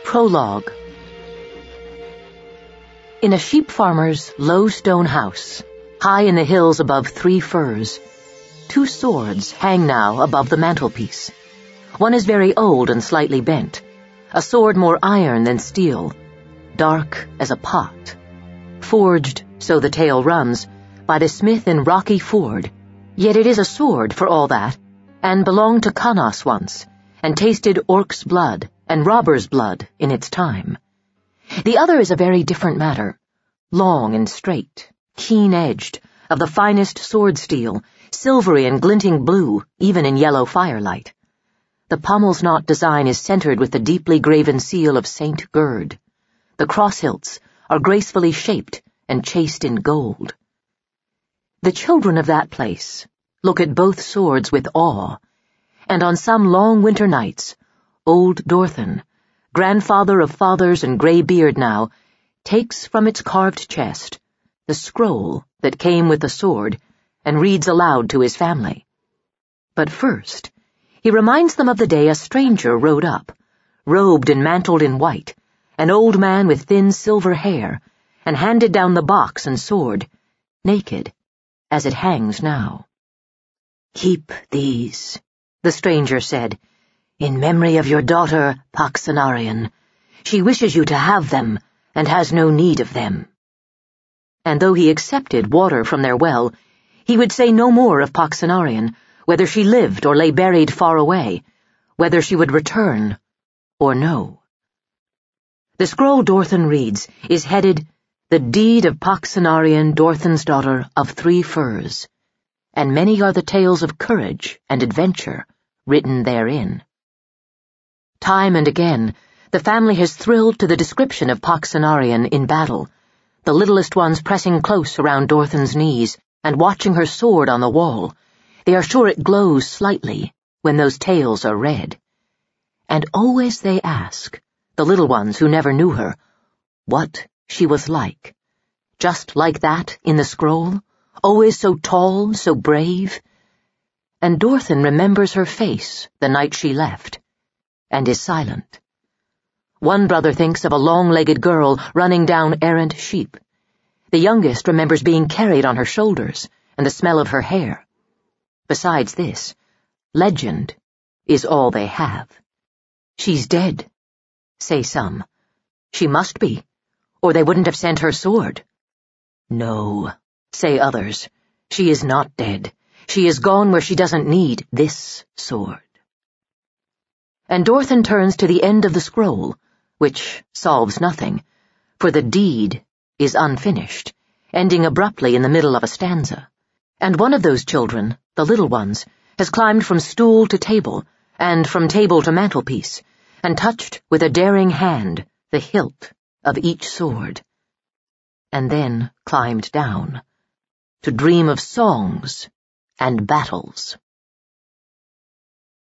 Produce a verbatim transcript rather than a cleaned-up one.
Prologue. In a sheep farmer's low stone house, high in the hills above Three Firs, two swords hang now above the mantelpiece. One is very old and slightly bent, a sword more iron than steel, dark as a pot, forged, so the tale runs, by the smith in Rocky Ford. Yet it is a sword for all that, and belonged to Connaus once, and tasted orc's blood and robber's blood in its time. The other is a very different matter, long and straight, keen-edged, of the finest sword steel, silvery and glinting blue, even in yellow firelight. The pommel's knot design is centered with the deeply graven seal of Saint Gerd. The cross-hilts are gracefully shaped and chased in gold. The children of that place look at both swords with awe, and on some long winter nights, old Dorthen, grandfather of fathers and grey-beard now, takes from its carved chest the scroll that came with the sword and reads aloud to his family. But first, he reminds them of the day a stranger rode up, robed and mantled in white, an old man with thin silver hair, and handed down the box and sword, naked, as it hangs now. "Keep these," the stranger said, "in memory of your daughter Poxenarion. She wishes you to have them, and has no need of them." And though he accepted water from their well, he would say no more of Poxenarion, whether she lived or lay buried far away, whether she would return or no. The scroll Dorthen reads is headed, "The Deed of Poxenarion, Dorthen's daughter of Three Firs," and many are the tales of courage and adventure written therein. Time and again, the family has thrilled to the description of Poxenarion in battle, the littlest ones pressing close around Dorthen's knees and watching her sword on the wall. They are sure it glows slightly when those tales are read. And always they ask, the little ones who never knew her, what she was like. Just like that in the scroll, always so tall, so brave. And Dorthen remembers her face the night she left, and is silent. One brother thinks of a long-legged girl running down errant sheep. The youngest remembers being carried on her shoulders and the smell of her hair. Besides this, legend is all they have. "She's dead," say some. "She must be, or they wouldn't have sent her sword." "No," say others, "she is not dead. She is gone where she doesn't need this sword." And Dorthen turns to the end of the scroll, which solves nothing, for the deed is unfinished, ending abruptly in the middle of a stanza. And one of those children, the little ones, has climbed from stool to table, and from table to mantelpiece, and touched with a daring hand the hilt of each sword, and then climbed down, to dream of songs and battles.